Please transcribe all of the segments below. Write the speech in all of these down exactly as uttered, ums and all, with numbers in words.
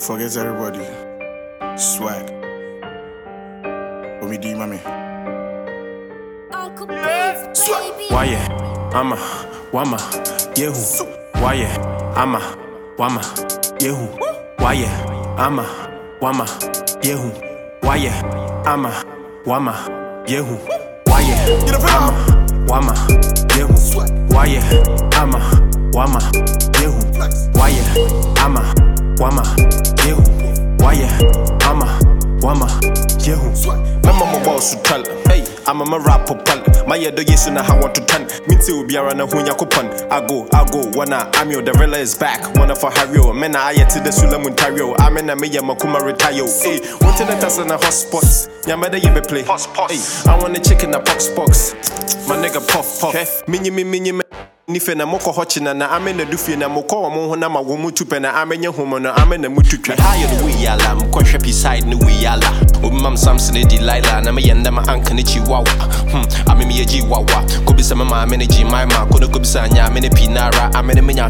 Forget everybody. Swag. What me do, mommy? Swag. Why yeah, ama, wama, yehu. Why yeah, ama, wama, yehu. Why yeah, ama, wama, yehu. Why yeah, ama, wama, yehu. Why yeah, ama, wama, yehu. Why yeah, ama, wama, yehu. Why yeah, ama, wama, yehu. Why yeah, ama, wama, yehu. Mama mo boss to tell. Hey, I'm a rap pal. My year do yes na how want to turn. Minti ubi ara na hunya kupon. I go, I go. Wanna I'm your the Rilla is back. Wanna for Harry. Men I yet to the Sulam Ontario. I'm in a me makuma retire. Hey, want to the test in the hotspots. Yamada you be play. Hey, I want a chicken a pox box. My nigga puff puff. Mini me mini me. Nife na moko hochina na ame na dufi na moko wa mo na ma wo mutu pe na ame nye homo na ame na mutu twa higher the way yala mko hwepi side no way yala obimam Samson e Delilah na me yenda ma anka ne chiwawa hm ame me yeji wawa ko bi se ma ame ne ji my ma ko no ko bi sa nya ame ne pinara ame ne menya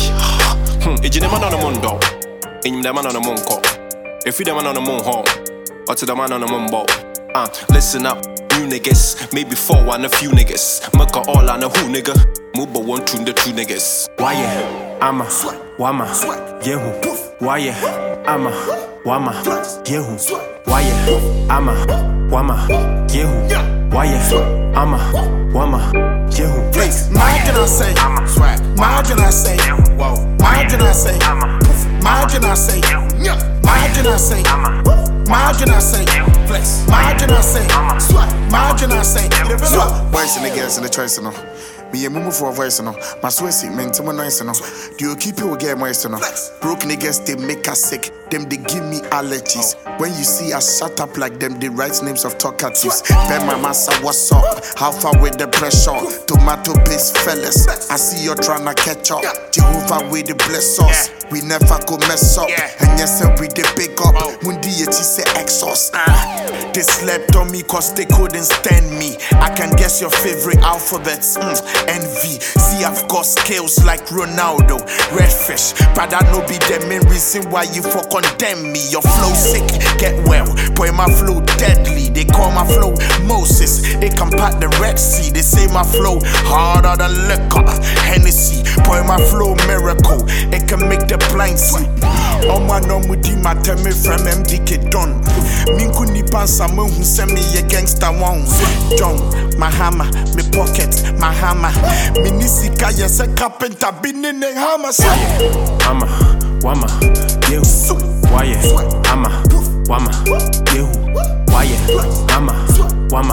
hm ejine ma no no mondo enyim da ma no no monko efi da ma no no monho oto da ma no no mombo ah listen up new niggas maybe four one a few niggas maka all on a who nigga Muba one to the two niggas. Why yeah, ama, wama, yehu. Why yeah, ama, wama, yehu. Why yeah, ama, wama, yehu. Why yeah, ama, wama, yehu. Please, imagine I say, imagine I say, whoa, imagine I say, imagine I say, imagine I say, imagine I say, flex, imagine I say, imagine I say, swap. Boys and the girls in the choice, you know. Me a mumu for a voice, no. My sweaty, man, to my nice, no. Do you keep your game, moist, no? Broke niggas, they make us sick. Them, they give me allergies. When you see us shut up like them, they write names of talkatives. Ben my massa, what's up? How far with the pressure? Tomato paste, fellas. I see you're trying to catch up. Jehovah with the bless us. We never go mess up. And yes, we the big up. Mundi yeti say exhaust. They slept on me cause they couldn't stand me. I can guess your favorite alphabets. Mm. Envy. See, I've got skills like Ronaldo. Redfish. But I know be the main reason why you for condemn me. Your flow sick, get well. Boy, my flow deadly. They call my flow Moses. They can part the Red Sea. They say my flow harder than liquor. Hennessy. Boy, my flow miracle. It can make the blind see. Oh my no mudi my tell me from M D K done. Minku ni pansa me who send me a gangster one. John, my hammer, me pocket, my hammer. Minisika yes a carpenter been in the hammer. Ama, wama, yehu. Why yeah, ama, wama, yehu. Why yeah, ama, wama,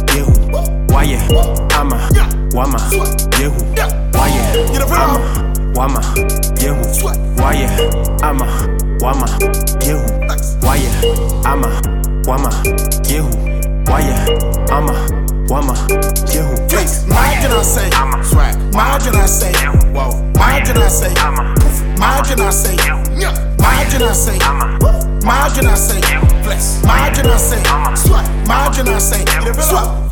yehu. Why yeah, ama, wama, yehu. Why yeah, ama, wama, yehu. Why yeah, ama, wama, yehu. Why yeah, ama, wama, yehu. Why yeah, ama, wama, yehu. Please, imagine I say, imagine I say, whoa, imagine I say, imagine I say, imagine I say, imagine I say, flex, imagine I say, imagine I say, swap.